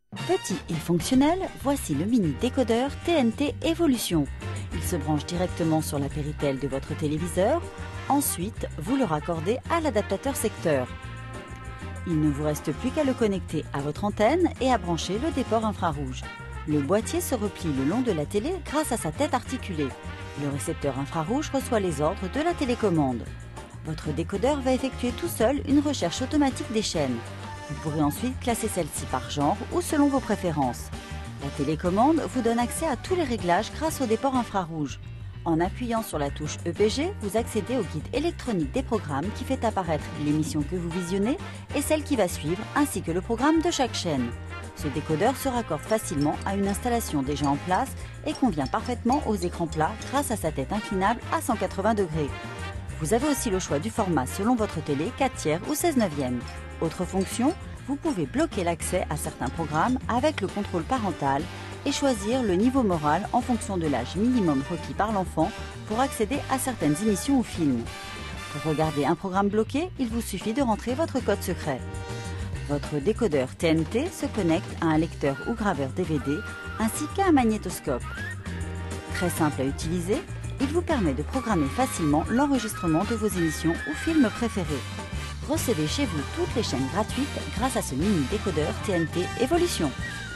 Petit et fonctionnel, voici le mini décodeur TNT Evolution. Il se branche directement sur la Péritel de votre téléviseur. Ensuite, vous le raccordez à l'adaptateur secteur. Il ne vous reste plus qu'à le connecter à votre antenne et à brancher le déport infrarouge. Le boîtier se replie le long de la télé grâce à sa tête articulée. Le récepteur infrarouge reçoit les ordres de la télécommande. Votre décodeur va effectuer tout seul une recherche automatique des chaînes. Vous pourrez ensuite classer celles-ci par genre ou selon vos préférences. La télécommande vous donne accès à tous les réglages grâce au déport infrarouge. En appuyant sur la touche EPG, vous accédez au guide électronique des programmes qui fait apparaître l'émission que vous visionnez et celle qui va suivre, ainsi que le programme de chaque chaîne. Ce décodeur se raccorde facilement à une installation déjà en place et convient parfaitement aux écrans plats grâce à sa tête inclinable à 180 degrés. Vous avez aussi le choix du format selon votre télé 4/3 ou 16/9. Autre fonction, vous pouvez bloquer l'accès à certains programmes avec le contrôle parental et choisir le niveau moral en fonction de l'âge minimum requis par l'enfant pour accéder à certaines émissions ou films. Pour regarder un programme bloqué, il vous suffit de rentrer votre code secret. Votre décodeur TNT se connecte à un lecteur ou graveur DVD ainsi qu'à un magnétoscope. Très simple à utiliser, il vous permet de programmer facilement l'enregistrement de vos émissions ou films préférés. Recevez chez vous toutes les chaînes gratuites grâce à ce mini décodeur TNT Evolution.